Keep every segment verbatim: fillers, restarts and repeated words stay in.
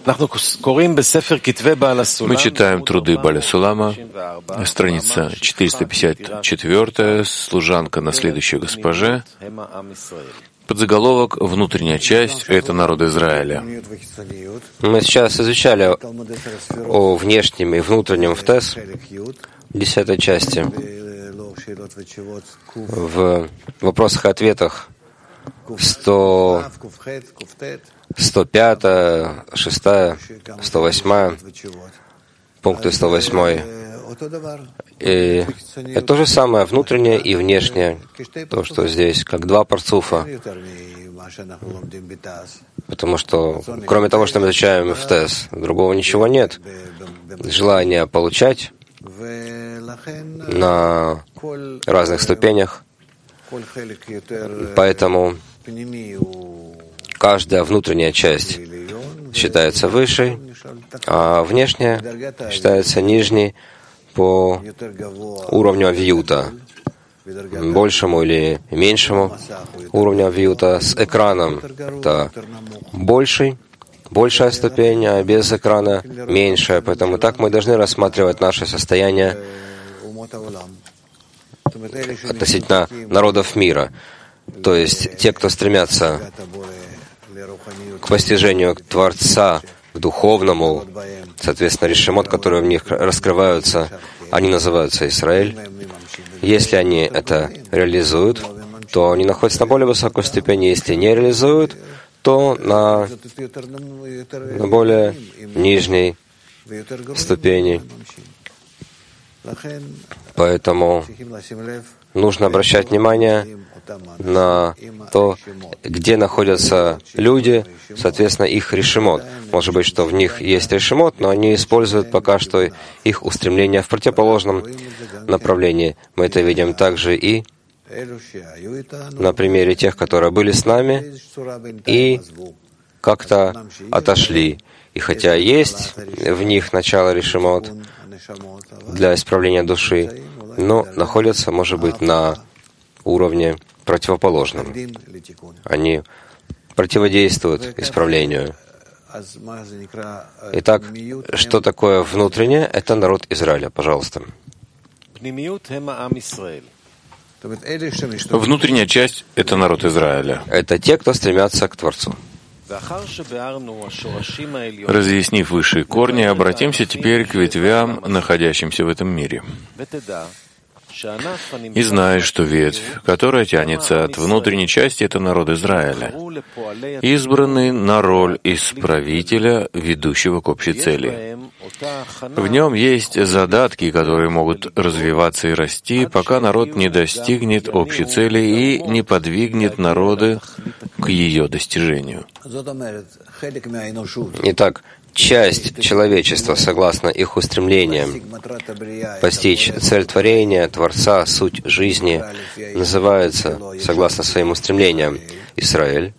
Мы читаем труды Бааля Сулама, страница четыреста пятьдесят четыре, служанка наследующая госпоже, подзаголовок «Внутренняя часть — это народ Израиля». Мы сейчас изучали о внешнем и внутреннем в Тес, десятой части, в вопросах и ответах сто, сто пятая, шестая, сто восьмая, пункты сто восемь. И это то же самое, внутреннее и внешнее, то, что здесь, как два парцуфа. Потому что, кроме того, что мы изучаем в Тес, другого ничего нет. Желание получать на разных ступенях. Поэтому каждая внутренняя часть считается высшей, а внешняя считается нижней по уровню авиюта, большему или меньшему уровню авиюта. С экраном это больший, большая ступень, а без экрана меньшая. Поэтому так мы должны рассматривать наше состояние относительно народов мира. То есть те, кто стремятся к постижению Творца, к духовному, соответственно, решемот, которые в них раскрываются, они называются Израиль. Если они это реализуют, то они находятся на более высокой ступени. Если не реализуют, то на, на более нижней ступени. Поэтому нужно обращать внимание на то, где находятся люди, соответственно, их решемот. Может быть, что в них есть решемот, но они используют пока что их устремления в противоположном направлении. Мы это видим также и на примере тех, которые были с нами и как-то отошли. И хотя есть в них начало решемот для исправления души, но находятся, может быть, на уровне противоположном. Они противодействуют исправлению. Итак, что такое внутреннее? Это народ Израиля. Пожалуйста. Внутренняя часть — это народ Израиля. Это те, кто стремятся к Творцу. Разъяснив высшие корни, обратимся теперь к ветвям, находящимся в этом мире. И знай, что ветвь, которая тянется от внутренней части, это народ Израиля, избранный на роль исправителя, ведущего к общей цели. В нем есть задатки, которые могут развиваться и расти, пока народ не достигнет общей цели и не подвигнет народы к ее достижению. Итак, часть человечества, согласно их устремлениям, постичь цель творения, Творца, суть жизни, называется, согласно своим устремлениям, Израиль.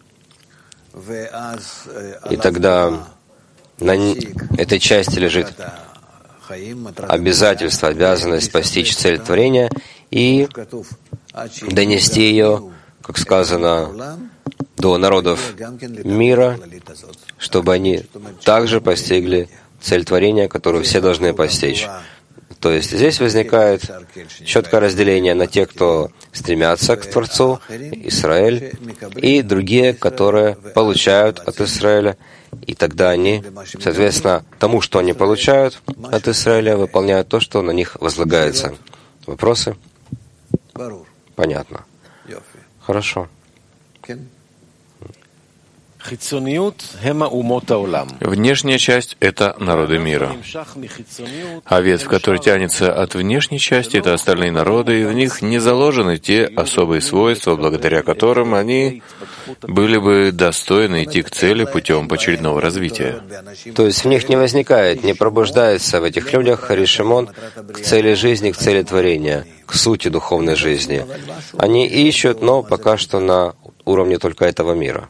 И тогда на этой части лежит обязательство, обязанность постичь цель творения и донести ее, как сказано, до народов мира, чтобы они также постигли цель творения, которую все должны постичь. То есть здесь возникает четкое разделение на тех, кто стремятся к Творцу, Израиль, и другие, которые получают от Израиля, и тогда они, соответственно, тому, что они получают от Израиля, выполняют то, что на них возлагается. Вопросы? Понятно. Хорошо. Внешняя часть — это народы мира. А ветвь, которая тянется от внешней части, это остальные народы, и в них не заложены те особые свойства, благодаря которым они были бы достойны идти к цели путем очередного развития. То есть в них не возникает, не пробуждается в этих людях решемон к цели жизни, к цели творения, к сути духовной жизни. Они ищут, но пока что на уровне только этого мира.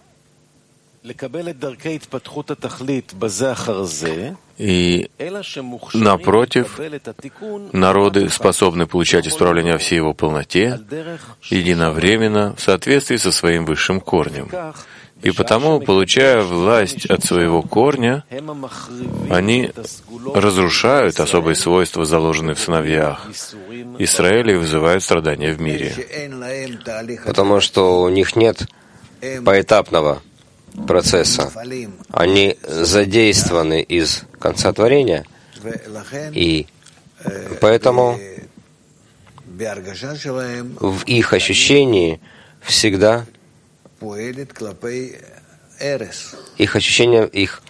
И, напротив, народы способны получать исправление во всей его полноте, единовременно, в соответствии со своим высшим корнем. И потому, получая власть от своего корня, они разрушают особые свойства, заложенные в сыновьях Израиля, и вызывают страдания в мире. Потому что у них нет поэтапного процесса. Они задействованы из конца творения, и поэтому в их ощущении всегда их ощущение, их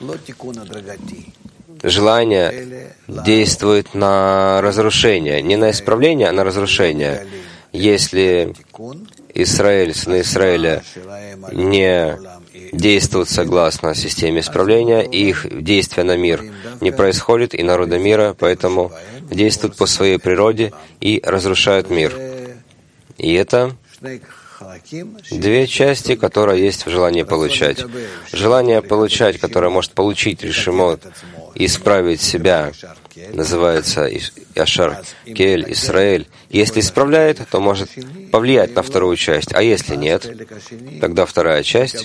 желание действует на разрушение, не на исправление, а на разрушение. Если Израиль, сыны Израиля, не действуют согласно системе исправления, и их действие на мир не происходит, и народы мира поэтому действуют по своей природе и разрушают мир. И это две части, которые есть в желании получать. Желание получать, которое может получить решимот, исправить себя, называется Яшар Кель, Исраэль. Если исправляет, то может повлиять на вторую часть, а если нет, тогда вторая часть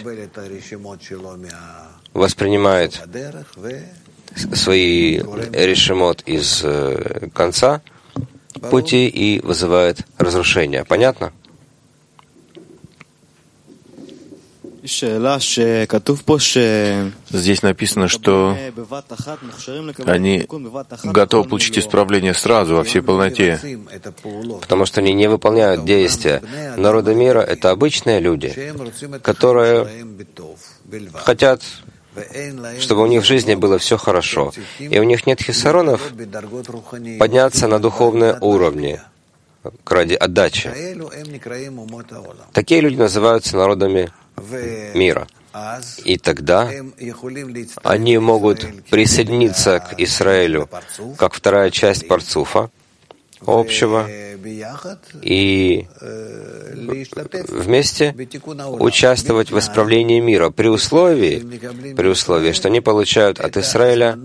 воспринимает свои решимот из конца пути и вызывает разрушение. Понятно? Здесь написано, что они готовы получить исправление сразу, во всей полноте. Потому что они не выполняют действия. Народы мира — это обычные люди, которые хотят, чтобы у них в жизни было все хорошо, и у них нет хисаронов подняться на духовные уровни ради отдачи. Такие люди называются народами мира. И тогда они могут присоединиться к Израилю как вторая часть парцуфа общего и вместе участвовать в исправлении мира при условии, при условии, что они получают от Израиля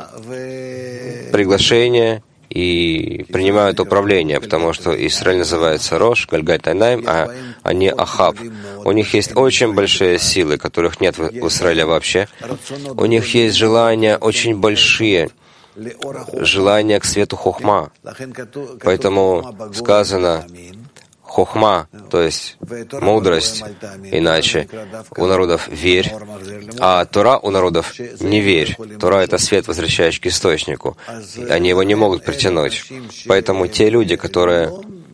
приглашение и принимают управление, потому что Израиль называется Рош, Гальгальт Айнаим, а они Ахав. У них есть очень большие силы, которых нет в Израиле вообще. У них есть желания очень большие, желания к свету хохма. Поэтому сказано хохма, то есть мудрость, иначе у народов верь, а Тора у народов не верь. Тора — это свет, возвращающий к источнику. Они его не могут притянуть. Поэтому те люди, которые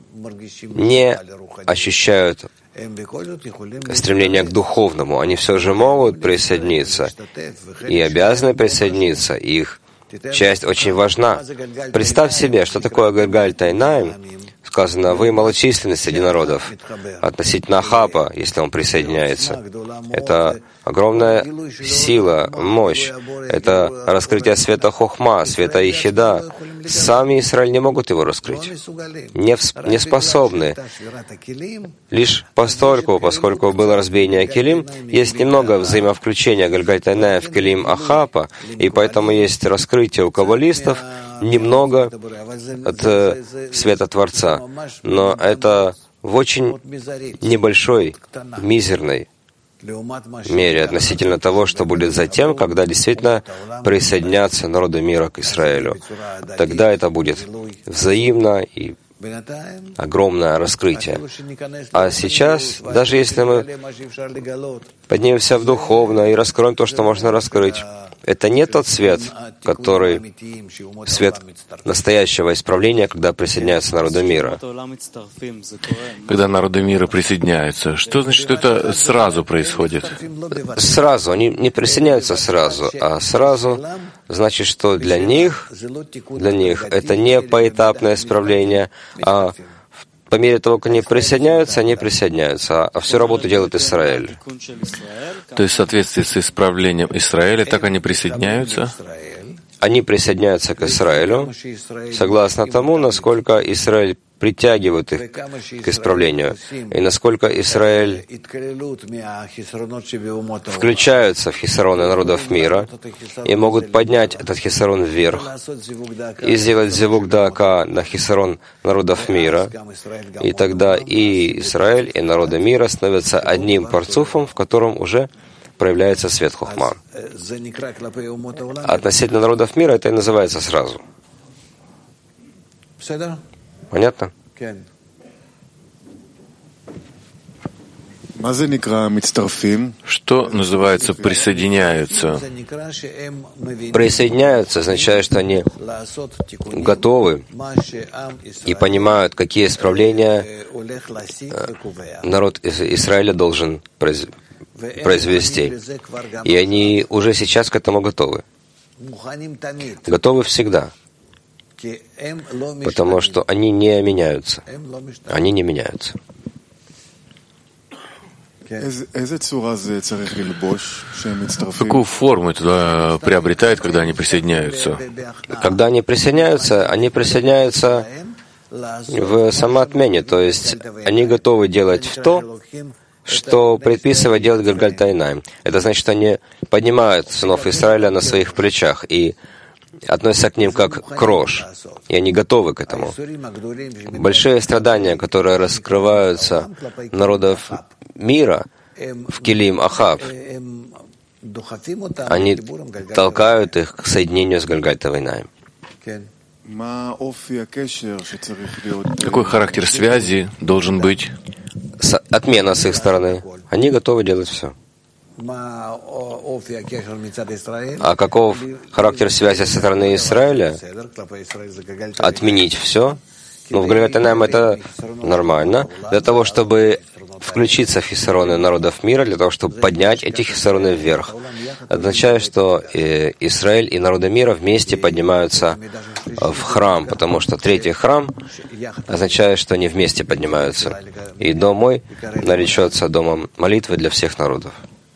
не ощущают стремление к духовному, они все же могут присоединиться и обязаны присоединиться. Их часть очень важна. Представь себе, что такое Гальгаль Тайнаим. Сказано, вы малочисленны среди народов относительно Ахапа, если он присоединяется. Это огромная сила, мощь. Это раскрытие света Хохма, света Ихида. Сами Израиль не могут его раскрыть. Не, в, не способны. Лишь постольку, поскольку было разбиение Келим, есть немного взаимовключения Гальгаль-Тайная в Келим Ахапа, и поэтому есть раскрытие у каббалистов, немного от э, света Творца, но это в очень небольшой, мизерной мере относительно того, что будет затем, когда действительно присоединятся народы мира к Израилю. Тогда это будет взаимно и огромное раскрытие. А сейчас, даже если мы поднимемся в духовное и раскроем то, что можно раскрыть, это не тот свет, который свет настоящего исправления, когда присоединяются народы мира. Когда народы мира присоединяются, что значит, что это сразу происходит? Сразу. Они не присоединяются сразу, а сразу значит, что для них, для них это не поэтапное исправление, а по мере того, как они присоединяются, они присоединяются, а всю работу делает Израиль. То есть в соответствии с исправлением Израиля, так они присоединяются? Они присоединяются к Израилю согласно тому, насколько Израиль притягивает их к исправлению, и насколько Израиль включаются в хисароны народов мира и могут поднять этот хисарон вверх и сделать зевук даака на хисарон народов мира, и тогда и Израиль, и народы мира становятся одним парцуфом, в котором уже проявляется свет хохма. Относительно народов мира это и называется сразу. Понятно? Что называется присоединяются? Присоединяются означает, что они готовы и понимают, какие исправления народ Израиля должен произвести. И они уже сейчас к этому готовы. Готовы всегда. Потому что они не меняются. Они не меняются. Какую форму это приобретает, когда они присоединяются? Когда они присоединяются, они присоединяются в самоотмене, то есть они готовы делать то, что предписывает делать Галгаль Тайнаим. Это значит, что они поднимают сынов Израиля на своих плечах и относятся к ним как к рожь, и они готовы к этому. Большие страдания, которые раскрываются народов мира в Килим Ахав, они толкают их к соединению с Галгаль Тайнаим. Какой характер связи должен быть? Отмена с их стороны. Они готовы делать все. А каков характер связи со стороны Израиля? Отменить все? Ну, в Галгаль Тайнаим это нормально. Для того, чтобы включиться в хисароны народов мира, для того, чтобы поднять эти хисароны вверх. Означает, что Израиль и народы мира вместе поднимаются в храм, потому что третий храм означает, что они вместе поднимаются. И дом мой наречется домом молитвы для всех народов.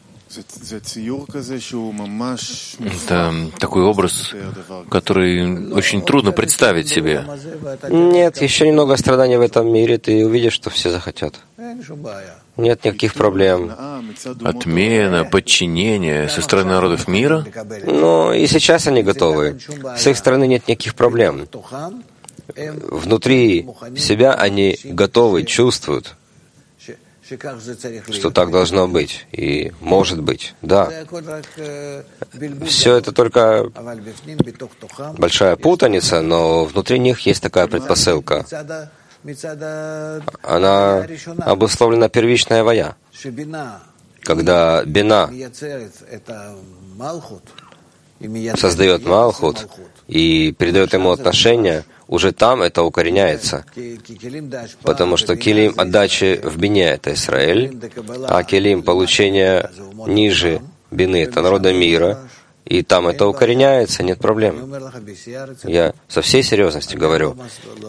Это такой образ, который очень трудно представить себе. Нет, еще немного страданий в этом мире, ты увидишь, что все захотят. Нет никаких проблем. Отмена, подчинение со стороны народов мира? Но и сейчас они готовы. С их стороны нет никаких проблем. Внутри себя они готовы, чувствуют, что так должно быть и может быть. Да. Все это только большая путаница, но внутри них есть такая предпосылка. Она обусловлена первичная вая. Когда Бина создает Малхут и передает ему отношения, уже там это укореняется. Потому что килим отдачи в бине — это Израиль, а килим получения ниже бины — это народа мира, и там это укореняется, нет проблем. Я со всей серьезностью говорю.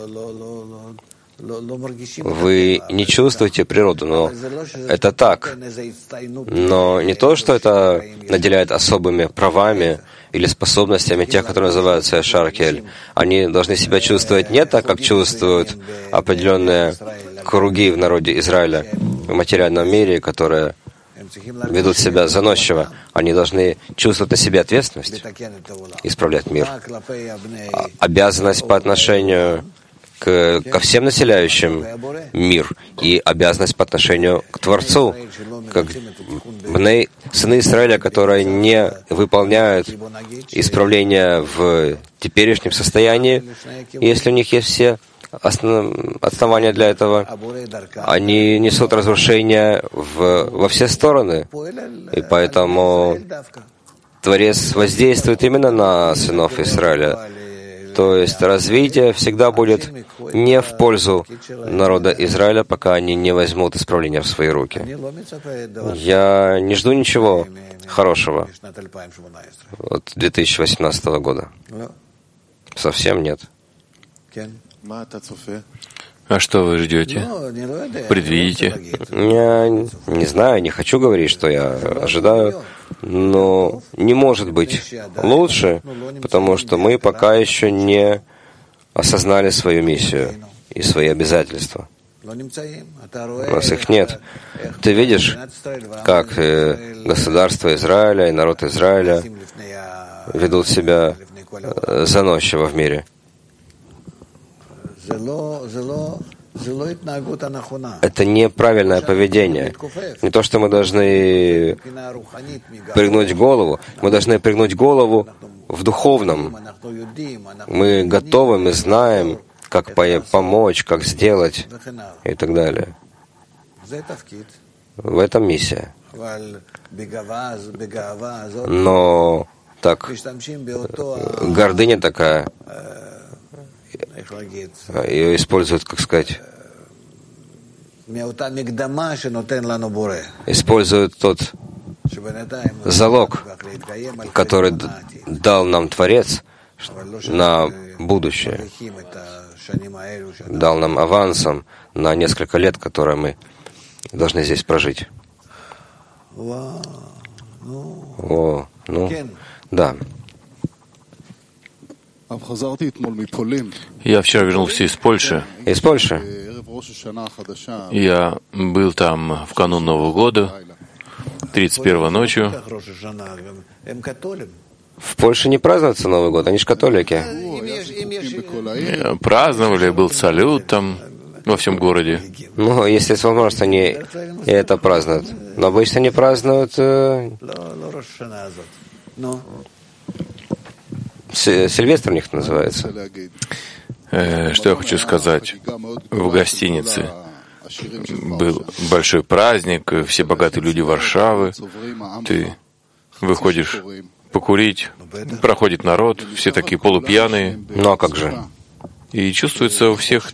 Вы не чувствуете природу, но это так. Но не то, что это наделяет особыми правами или способностями тех, которые называются Шаркель. Они должны себя чувствовать не так, как чувствуют определенные круги в народе Израиля, в материальном мире, которые ведут себя заносчиво. Они должны чувствовать на себе ответственность, исправлять мир. Обязанность по отношению К, ко всем населяющим мир и обязанность по отношению к Творцу, как бней, сыны Израиля, которые не выполняют исправления в теперешнем состоянии, если у них есть все основ, основания для этого, они несут разрушения в, во все стороны, и поэтому Творец воздействует именно на сынов Израиля. То есть развитие всегда будет не в пользу народа Израиля, пока они не возьмут исправления в свои руки. Я не жду ничего хорошего от две тысячи восемнадцатого года. Совсем нет. А что вы ждете? Предвидите? Я не знаю, не хочу говорить, что я ожидаю, но не может быть лучше, потому что мы пока еще не осознали свою миссию и свои обязательства. У нас их нет. Ты видишь, как государство Израиля и народ Израиля ведут себя заносчиво в мире. Это неправильное поведение. Не то, что мы должны пригнуть голову, мы должны пригнуть голову в духовном. Мы готовы, мы знаем, как помочь, как сделать и так далее. В этом миссия. Но так, гордыня такая, ее используют, как сказать, используют тот залог, который дал нам Творец на будущее, дал нам авансом на несколько лет, которые мы должны здесь прожить. О, ну, да. Я вчера вернулся из Польши. Из Польши? Я был там в канун Нового года, тридцать первого ночью. В Польше не празднуется Новый год, они же католики. Праздновали, был салют там во всем городе. Ну, если есть возможность, они и это празднуют. Но обычно не празднуют... Э... Сильвестр у них называется. Э, что я хочу сказать? В гостинице был большой праздник, все богатые люди Варшавы. Ты выходишь покурить, проходит народ, все такие полупьяные. Ну а как же? И чувствуется у всех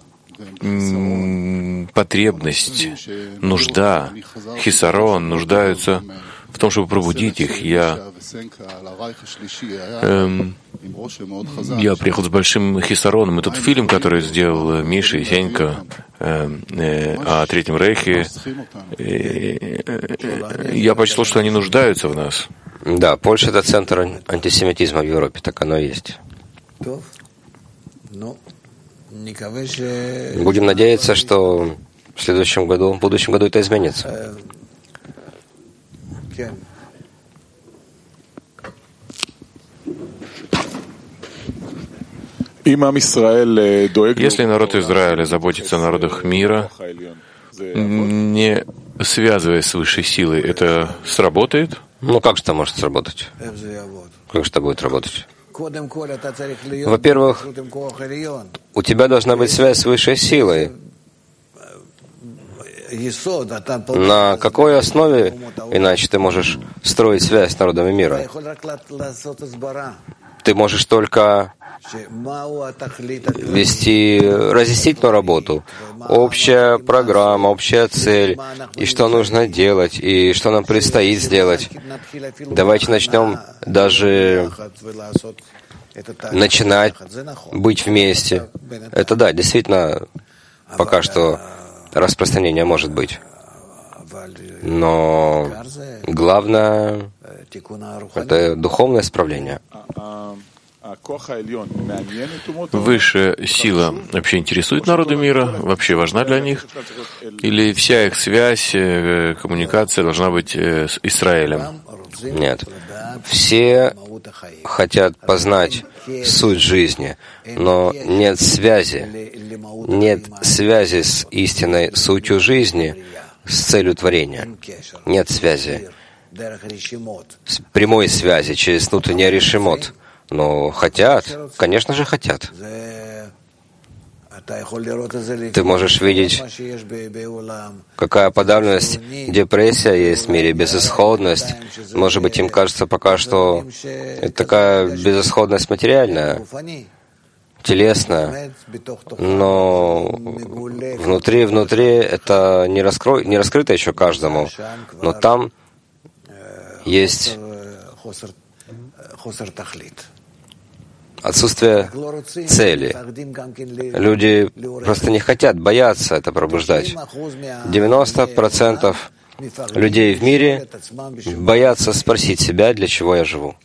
потребность, нужда, хисарон, нуждаются в том, чтобы пробудить их. Я, эм, я приехал с большим хисароном. Этот фильм, который сделал Миша и Сенька э, э, о Третьем Рейхе, э, э, я почувствовал, что они нуждаются в нас. Да, Польша — это центр антисемитизма в Европе, так оно и есть. Будем надеяться, что в следующем году, в будущем году это изменится. Если народ Израиля заботится о народах мира, не связываясь с высшей силой, это сработает? Ну как же это может сработать? Как же это будет работать? Во-первых, у тебя должна быть связь с высшей силой. На какой основе, иначе ты можешь строить связь с народами мира? Ты можешь только вести разъяснительную работу, общая программа, общая цель, и что нужно делать, и что нам предстоит сделать. Давайте начнем даже начинать быть вместе. Это да, действительно, пока что распространение может быть. Но главное — это духовное исправление. Высшая сила вообще интересует народы мира? Вообще важна для них? Или вся их связь, коммуникация должна быть с Израилем? Нет. Все хотят познать суть жизни, но нет связи. Нет связи с истинной сутью жизни, с целью творения. Нет связи. С прямой связи через внутренний решимот. Но хотят, конечно же хотят. Ты можешь видеть, какая подавленность, депрессия есть в мире, безысходность. Может быть, им кажется пока что это такая безысходность материальная, телесная, но внутри, внутри это не, раскро... не раскрыто еще каждому, но там есть отсутствие цели. Люди просто не хотят, боятся это пробуждать. девяносто процентов людей в мире боятся спросить себя, для чего я живу.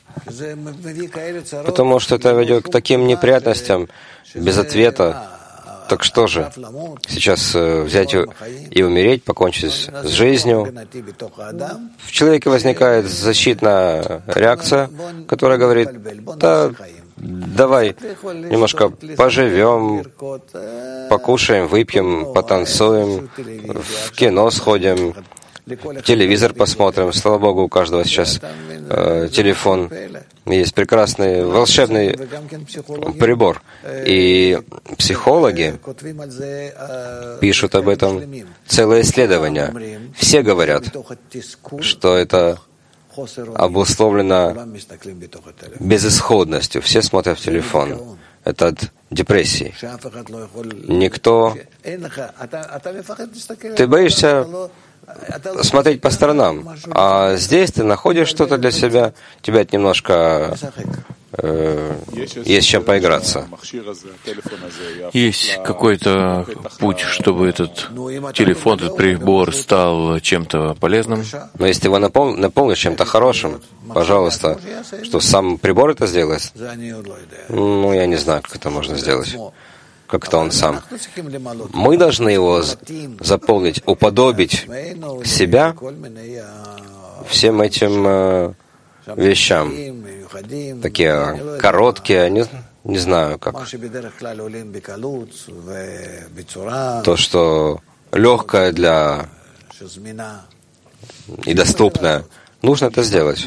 Потому что это ведет к таким неприятностям без ответа. Так что же, сейчас взять и умереть, покончить с жизнью? В человеке возникает защитная реакция, которая говорит: да, давай немножко поживем, покушаем, выпьем, потанцуем, в кино сходим, телевизор посмотрим. Слава Богу, у каждого сейчас э, телефон. Есть прекрасный волшебный прибор. И психологи пишут об этом целое исследование. Все говорят, что это обусловлено безысходностью. Все смотрят в телефон. Это от депрессии. Никто... Ты боишься смотреть по сторонам, а здесь ты находишь что-то для себя, тебя это немножко э, есть чем поиграться. Есть какой-то путь, чтобы этот телефон, этот прибор стал чем-то полезным? Но если ты его напол- наполнишь чем-то хорошим, пожалуйста, что сам прибор это сделает? Ну, я не знаю, как это можно сделать. Как это он сам. Мы должны его заполнить, уподобить себя всем этим э, вещам. Такие короткие, не, не знаю как. То, что легкое для и доступное. Нужно это сделать.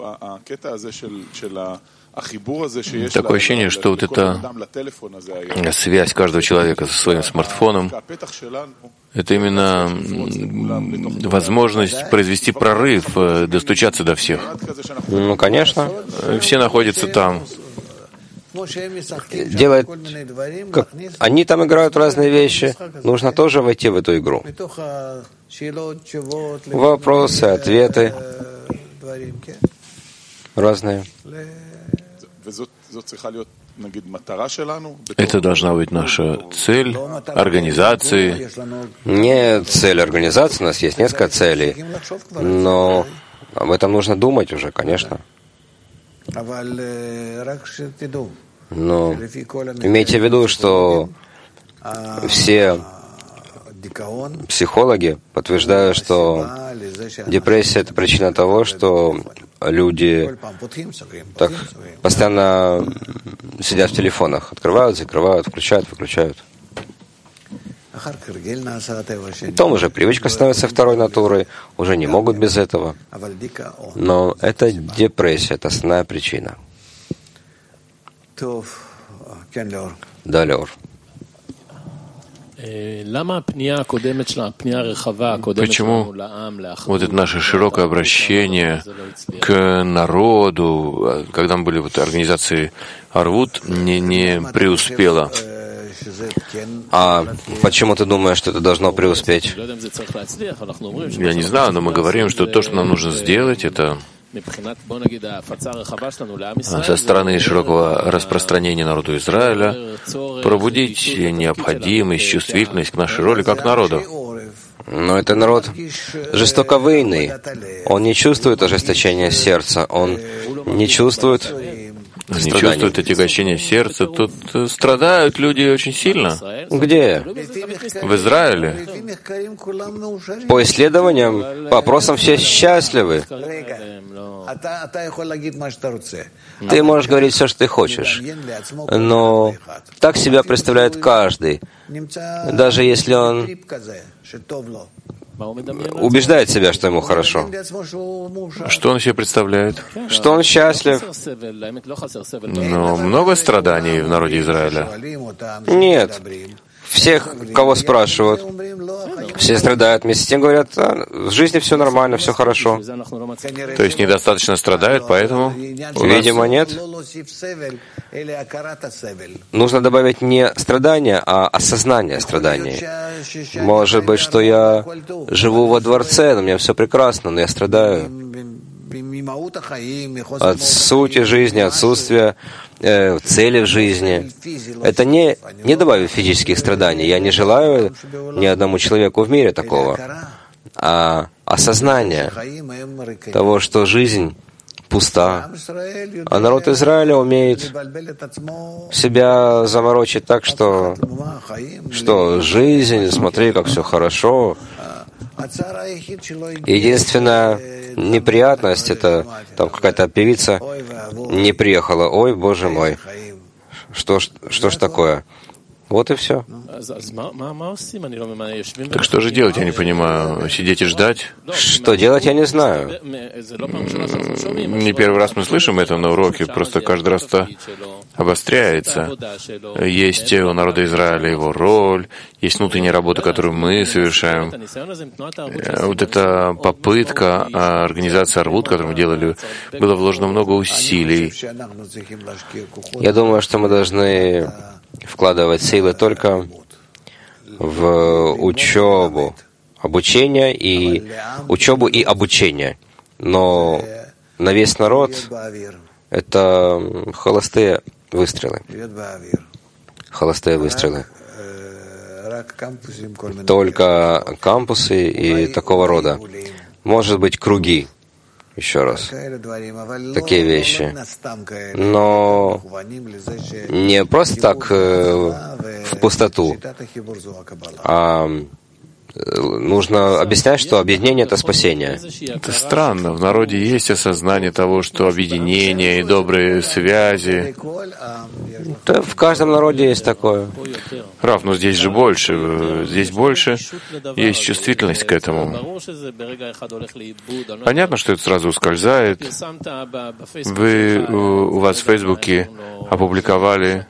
Такое ощущение, что вот эта связь каждого человека со своим смартфоном — это именно возможность произвести прорыв, достучаться до всех. Ну, конечно. Все находятся там. Делает, как, они там играют разные вещи. Нужно тоже войти в эту игру. Вопросы, ответы разные. Это должна быть наша цель организации. Не цель организации, у нас есть несколько целей, но об этом нужно думать уже, конечно. Но имейте в виду, что все психологи подтверждают, что депрессия — это причина того, что люди так постоянно сидят в телефонах, открывают, закрывают, включают, выключают. Потом уже привычка становится второй натурой, уже не могут без этого. Но это депрессия, это основная причина. Да, Леор. Почему вот это наше широкое обращение к народу, когда мы были в этой организации Арвут, не, не преуспело? А почему ты думаешь, что это должно преуспеть? Я не знаю, но мы говорим, что то, что нам нужно сделать, это со стороны широкого распространения народу Израиля пробудить необходимость, чувствительность к нашей роли как народу. Но это народ жестоковыйный. Он не чувствует ожесточения сердца. Он не чувствует не чувствуют отягощения сердца. Тут страдают люди очень сильно. Где? В Израиле. По исследованиям, по опросам все счастливы. Ты можешь говорить все, что ты хочешь, но так себя представляет каждый, даже если он убеждает себя, что ему хорошо. Что он себе представляет? Что он счастлив. Но много страданий в народе Израиля? Нет. Всех, кого спрашивают, все страдают, вместе с тем говорят, а, в жизни все нормально, все хорошо. То есть недостаточно страдают, поэтому? Видимо, нет. Нужно добавить не страдания, а осознание страданий. Может быть, что я живу во дворце, но у меня все прекрасно, но я страдаю. От сути жизни, отсутствия э, цели в жизни. Это не, не добавит физических страданий. Я не желаю ни одному человеку в мире такого. А осознание того, что жизнь пуста. А народ Израиля умеет себя заморочить так, что, что жизнь, смотри, как все хорошо. Единственная неприятность, это там какая-то певица не приехала. Ой, Боже мой, что ж, что ж такое? Вот и все. Так что же делать, я не понимаю. Сидеть и ждать? Что делать, я не знаю. Не первый раз мы слышим это на уроке, просто каждый раз это обостряется. Есть у народа Израиля его роль, есть внутренняя работа, которую мы совершаем. Вот эта попытка организации Арвут, которую мы делали, было вложено много усилий. Я думаю, что мы должны вкладывать силы только в учебу, обучение и учебу и обучение. Но на весь народ это холостые выстрелы. Холостые выстрелы. Только кампусы и такого рода. Может быть, круги. Еще раз. Такие вещи. Но не просто так э, в пустоту, а нужно объяснять, что объединение — это спасение. Это странно. В народе есть осознание того, что объединение и добрые связи. Да, в каждом народе есть такое. Рав, но здесь же больше. Здесь больше есть чувствительность к этому. Понятно, что это сразу ускользает. Вы у вас в Фейсбуке опубликовали,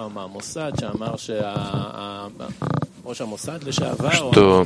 что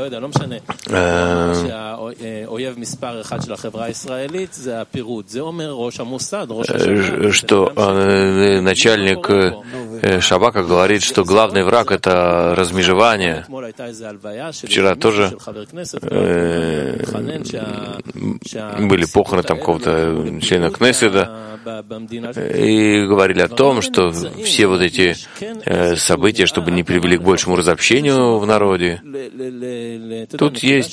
э, что э, начальник э, Шабака говорит, что главный враг — это размежевание. Вчера тоже э, были похороны там какого-то члена Кнессета, и говорили о том, что все вот эти э, события, чтобы не привели к большему разобщению в народе, тут есть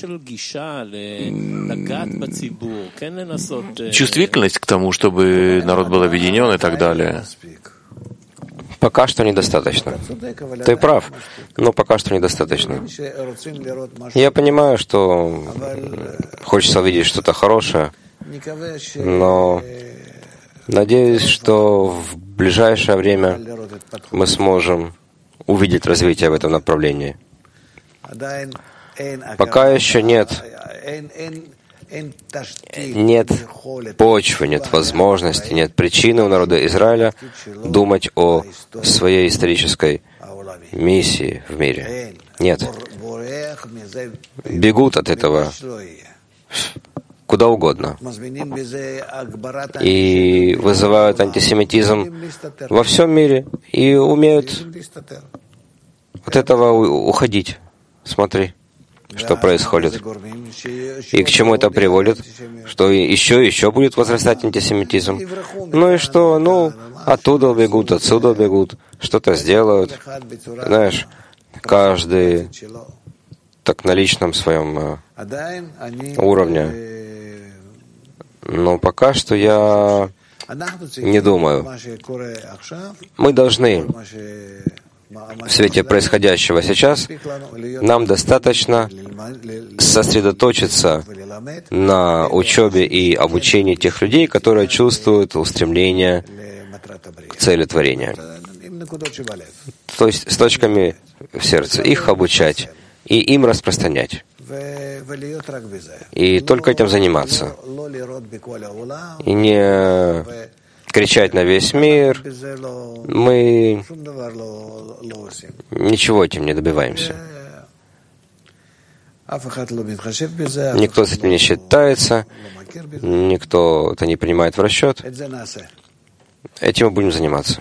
чувствительность к тому, чтобы народ был объединен и так далее. Пока что недостаточно. Ты прав, но пока что недостаточно. Я понимаю, что хочется увидеть что-то хорошее, но надеюсь, что в ближайшее время мы сможем увидеть развитие в этом направлении. Пока еще нет, нет почвы, нет возможности, нет причины у народа Израиля думать о своей исторической миссии в мире. Нет. Бегут от этого куда угодно. И вызывают антисемитизм во всем мире и умеют от этого уходить. Смотри, что происходит. И к чему это приводит? Что еще и еще будет возрастать антисемитизм. Ну и что? Ну, оттуда бегут, отсюда бегут, что-то сделают. Знаешь, каждый так на личном своем уровне. Но пока что я не думаю. Мы должны в свете происходящего сейчас, нам достаточно сосредоточиться на учебе и обучении тех людей, которые чувствуют устремление к цели творения. То есть с точками в сердце. Их обучать и им распространять. И только этим заниматься. И не кричать на весь мир. Мы ничего этим не добиваемся. Никто с этим не считается, никто это не принимает в расчет. Этим мы будем заниматься.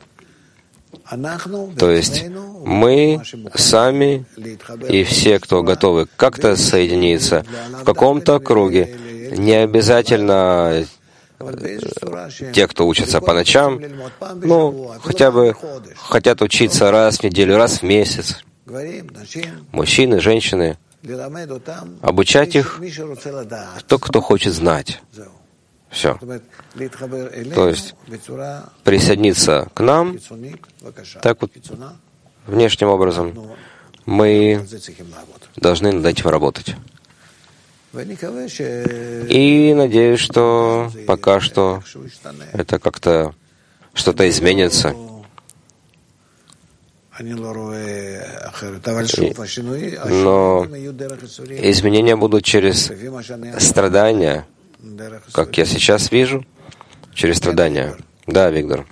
То есть мы сами и все, кто готовы как-то соединиться в каком-то круге, не обязательно те, кто учатся по ночам, ну, хотя бы хотят учиться раз в неделю, раз в месяц. Мужчины, женщины. Обучать их тот, кто хочет знать. Все. То есть присоединиться к нам так вот внешним образом. Мы должны над этим работать. И надеюсь, что пока что это как-то что-то изменится. Но изменения будут через страдания, как я сейчас вижу, через страдания. Да, Виктор.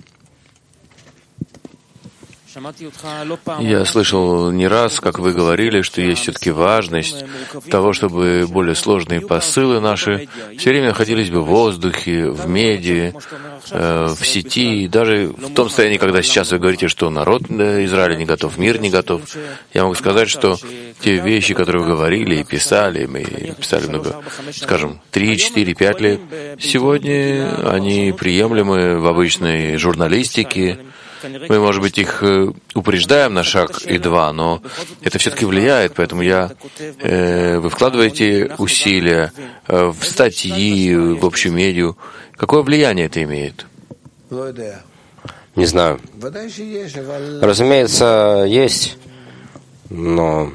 Я слышал не раз, как вы говорили, что есть все-таки важность того, чтобы более сложные посылы наши все время находились бы в воздухе, в меди, э, в сети, даже в том состоянии, когда сейчас вы говорите, что народ Израиля не готов, мир не готов. Я могу сказать, что те вещи, которые вы говорили и писали, мы писали много, скажем, три, четыре, пять лет, сегодня они приемлемы в обычной журналистике. Мы, может быть, их упреждаем на шаг и два, но это все-таки влияет, поэтому я, э, вы вкладываете усилия э, в статьи, в общую медиа. Какое влияние это имеет? Не знаю. Разумеется, есть, но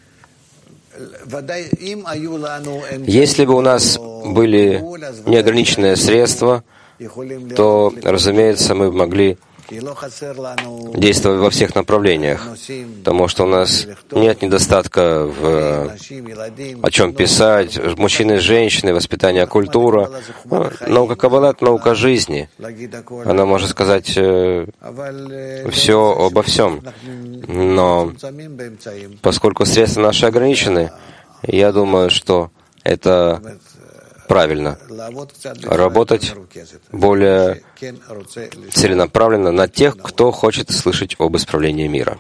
если бы у нас были неограниченные средства, то, разумеется, мы могли действовать во всех направлениях, потому что у нас нет недостатка в о чем писать, мужчины, женщины, воспитание, культура. Наука Каббала — это наука жизни. Она может сказать э, все обо всем. Но поскольку средства наши ограничены, я думаю, что это правильно работать более целенаправленно на тех, кто хочет слышать об исправлении мира.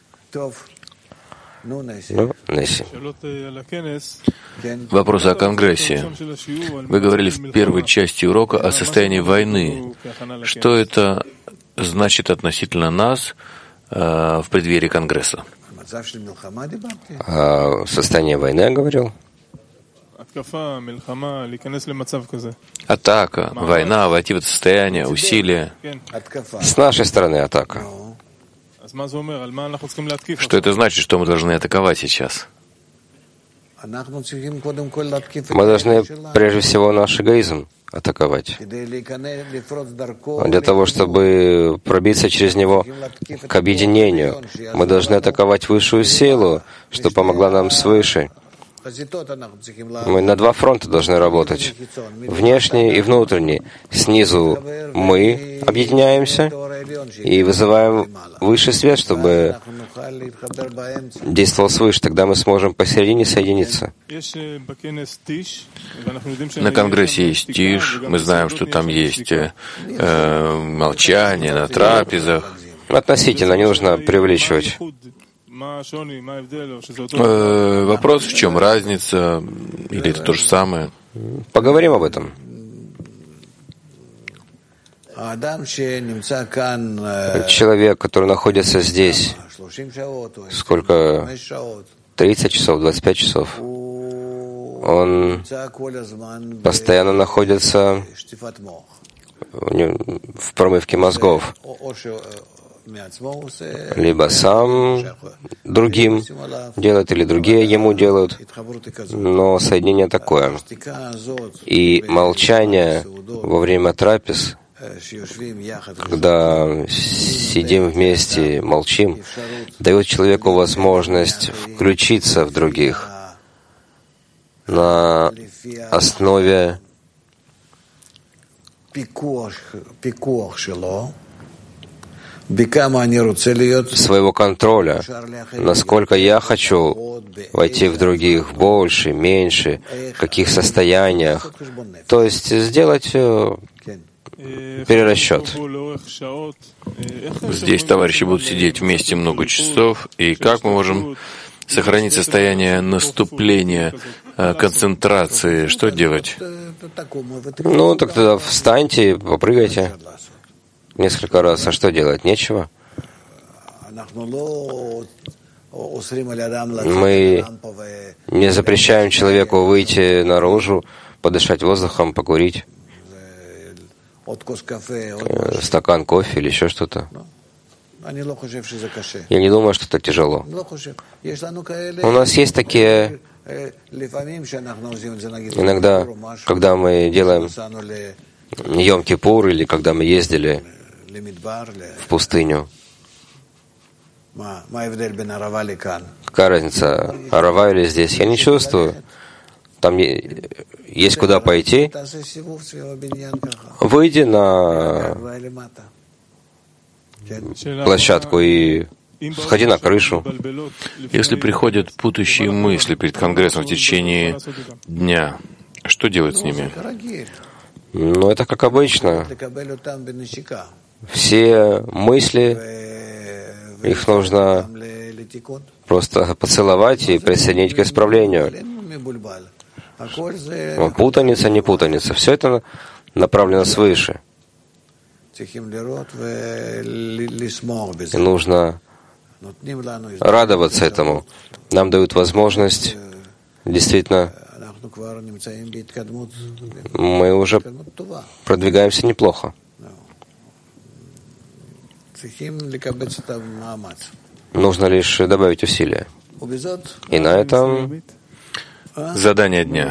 Ну, Несси. Вопрос о Конгрессе. Вы говорили в первой части урока о состоянии войны. Что это значит относительно нас э, в преддверии Конгресса? О состоянии войны я говорил. Атака, война, войти в это состояние, усилия. С нашей стороны атака. Что это значит, что мы должны атаковать сейчас? Мы должны прежде всего наш эгоизм атаковать. Для того, чтобы пробиться через него к объединению, мы должны атаковать высшую силу, что помогла нам свыше. Мы на два фронта должны работать. Внешний и внутренний. Снизу мы объединяемся и вызываем высший свет, чтобы действовал свыше. Тогда мы сможем посередине соединиться. На Конгрессе есть тишь. Мы знаем, что там есть э, молчание на трапезах. Относительно, не нужно преувеличивать. Э, вопрос, в чем разница, или это то же самое? Поговорим об этом. Человек, который находится здесь, сколько? тридцать часов, двадцать пять часов. Он постоянно находится в промывке мозгов. Либо сам другим делает, или другие ему делают. Но соединение такое. И молчание во время трапез, когда сидим вместе, молчим, дает человеку возможность включиться в других на основе своего контроля, насколько я хочу войти в других, больше, меньше, в каких состояниях. То есть сделать перерасчет. Здесь товарищи будут сидеть вместе много часов, и как мы можем сохранить состояние наступления, концентрации? Что делать? Ну, так тогда встаньте, попрыгайте несколько раз. А что делать? Нечего. Мы не запрещаем человеку выйти наружу, подышать воздухом, покурить, стакан кофе или еще что-то. Я не думаю, что это тяжело. У нас есть такие Иногда, когда мы делаем Йом-Кипур или когда мы ездили в пустыню, какая разница, Арава или здесь? Я не чувствую. Там есть куда пойти. Выйди на площадку и сходи на крышу. Если приходят путающие мысли перед Конгрессом в течение дня, что делать с ними? Ну, это как обычно. Все мысли, их нужно просто поцеловать и присоединить к исправлению. Путаница, не путаница. Все это направлено свыше. И нужно радоваться этому. Нам дают возможность, действительно, мы уже продвигаемся неплохо. Нужно лишь добавить усилия. И на этом задание дня.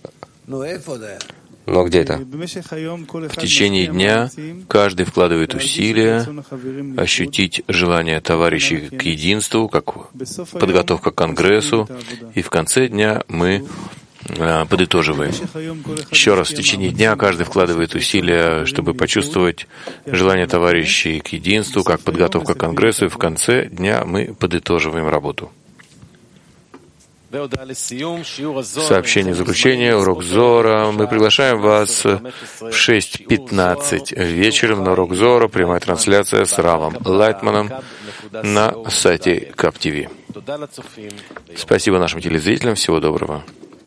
Но где это? В течение дня каждый вкладывает усилия ощутить желание товарищей к единству, как подготовка к Конгрессу, и в конце дня мы а, подытоживаем. Еще раз, в течение дня каждый вкладывает усилия, чтобы почувствовать желание товарищей к единству, как подготовка к Конгрессу, и в конце дня мы подытоживаем работу. Сообщение заключения, урок Зора. Мы приглашаем вас в шесть пятнадцать вечером на урок Зора, прямая трансляция с Равом Лайтманом на сайте Кап ти ви. Спасибо нашим телезрителям, всего доброго.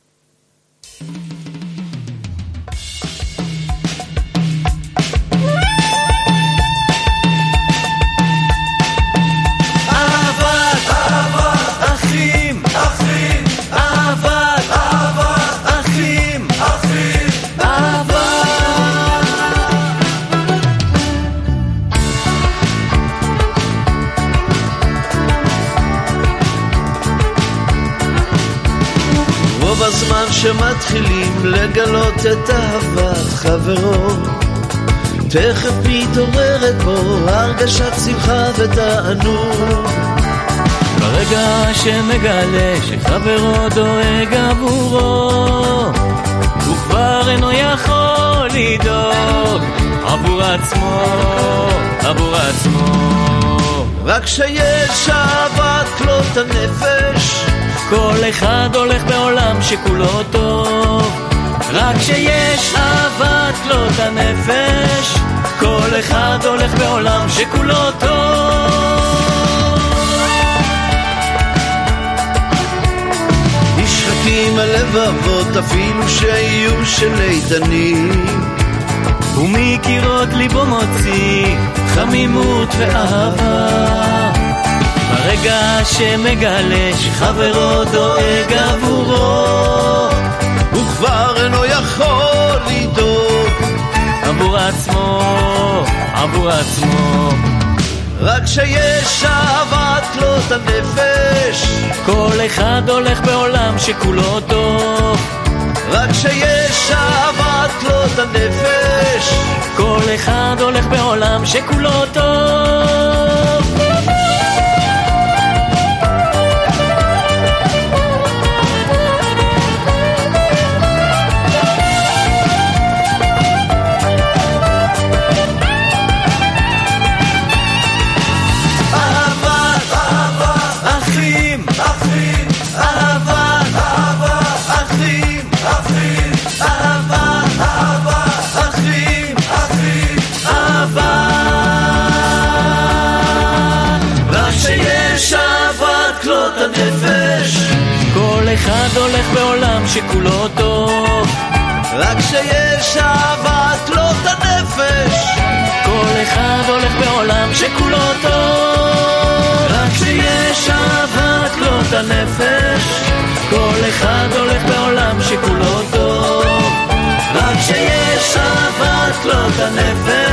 בזמן שמתחילים לגלות את אהבת חברו תכף מתעוררת בו הרגשת שמחה ותענוג ברגע שמגלה שחברו דואג עבורו הוא כבר אינו יכול לדאוג עבור עצמו, עבור עצמו רק שיש אהבת כלות הנפש כל אחד הולך בעולם שכולו טוב רק שיש אהבת כלות הנפש כל אחד הולך בעולם שכולו טוב נשחקים הלבבות אפילו שיהיו של איתנים ומקירות ליבו מוציא חמימות ואהבה ברגע שמגלה שחברו דואג עבורו הוא כבר אינו יכול לדאוג עבור עצמו, עבור עצמו רק שיש אהבת כלות הנפש כל אחד הולך בעולם שכולו טוב רק שיש אהבת כלות הנפש כל אחד הולך בעולם שכולו טוב כל אחד הולך בעולם שכולו טוב רק שיש אהבת כלות הנפש כל אחד הולך בעולם שכולו טוב רק שיש אהבת כלות הנפש כל אחד הולך בעולם שכולו טוב רק שיש אהבת כלות הנפש